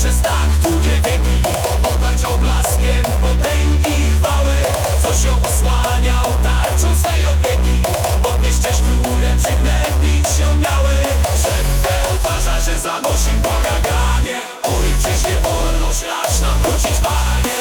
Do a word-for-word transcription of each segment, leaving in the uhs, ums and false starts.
przez tak długie wieki oddać oblaskiem potęgi i chwały. Coś ją osłaniał tarczą swej opieki, podnieść też królem przygnębić się miały. Przed te ołtarze zanosił błaganie, ojczyźnie wolność racz nam wrócić, Panie.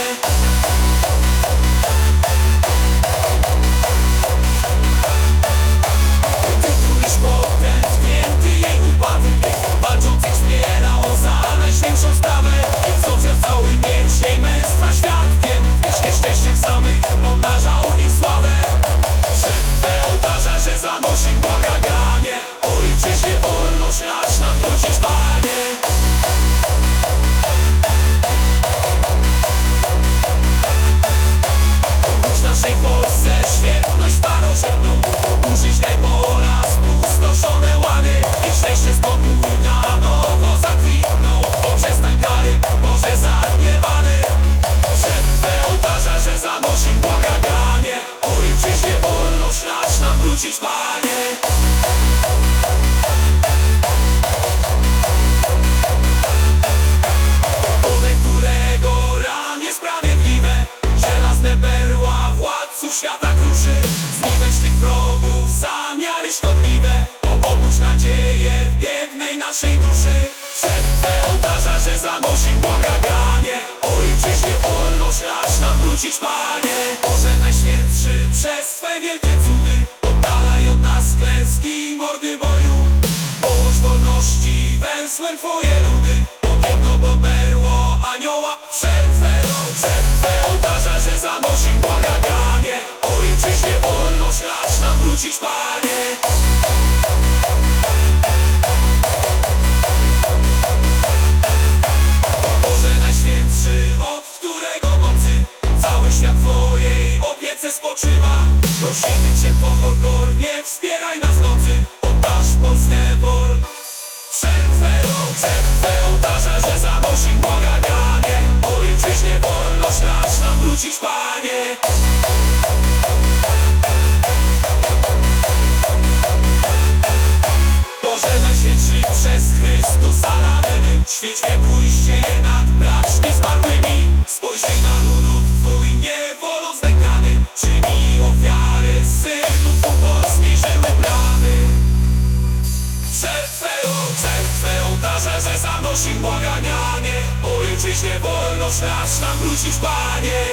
Walczących wspierał za najświętszą sprawę i sąsiad cały mieć jej męstwa świadkiem. Wiecznie szczęściem samych pomnażał ich sławę. Przed te ołtarze, że zanosił błaganie, ojczyźnie wolność racz nam wrócić, Panie. Pomóż naszej Polsce świetność starożytną, użyć tej pola spustoszone łany i szczęście spokój na nowo zakwitną. Poprzestań kary, Boże zagniewany. Przed te ołtarze, że zanosił błaganie, ojczyźnie wolność racz nam wrócić, Panie. Onek, którego ramię sprawiedliwe, żelazne perła władców świata kruszy. Zniweź tych wrogów zamiary szkodliwe, obudź nadzieję w biednej naszej duszy. Przed te ołtarze, że zanosił błaganie, ojczyźnie wolność racz nam wrócić, Panie. Boże najświętszy, przez swe wielkie cudy oddalaj od nas klęski i mordy boju. Połóż wolności węzłem Twoje ludy, ogięto bo berło anioła przed Twe, przed Twe ołtarze, że zanosił błaganie, ojczyźnie wolność racz nam wrócić, Panie. Boże najświętszy, od którego mocy cały świat w Twojej opiece spoczywa, prosimy Cię pokornie, wspieraj nas w nocy, oddasz Polskę wol. Przed Twe, przed Twe ołtarze, że zanosił błaganie, ojczyźnie wolność racz nam wrócić, Panie. Boże najświętszy, przez Chrystusa ramiony, świeć pójście nad braćmi zmarłymi. Spojrzyj na lud Twój niewolą znękany, czyni ofiary synów polskiej żyły bramy. Przed Twe, przed Twe ołtarze, że zanosił błaganianie, ojczyźnie wolność racz nam wrócić, Panie.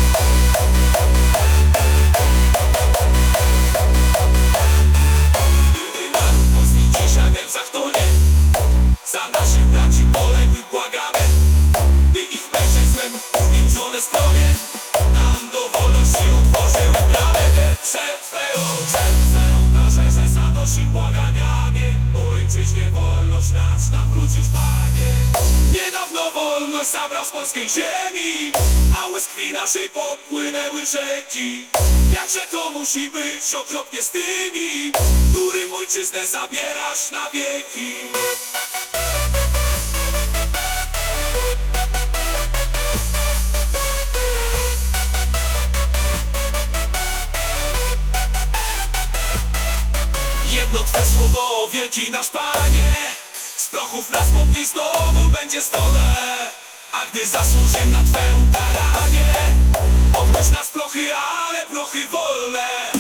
Gdy naród polski dzisiaj w Niemcach tonie, za naszych braci poległych błagamy, by ich mężczyznem uwięzione stronie nam do wolności otworzyły bramę. Przed Twe, przed Twe ołtarze, że zanosił błaganianie, ojczyźnie wolność racz nam wrócić, Panie. Niedawno wolność zabrał z polskiej ziemi, a łez krwi naszej popłynęły rzeki. Jakże to musi być okropnie z tymi, którym ojczyznę zabierasz na wieki. Jedno Twe słowo, wielki nasz Panie, z prochów nas podnieś znowu będzie stole. A gdy zasłużę na Twe ukaranie, obróć nas prochy, ale prochy wolne.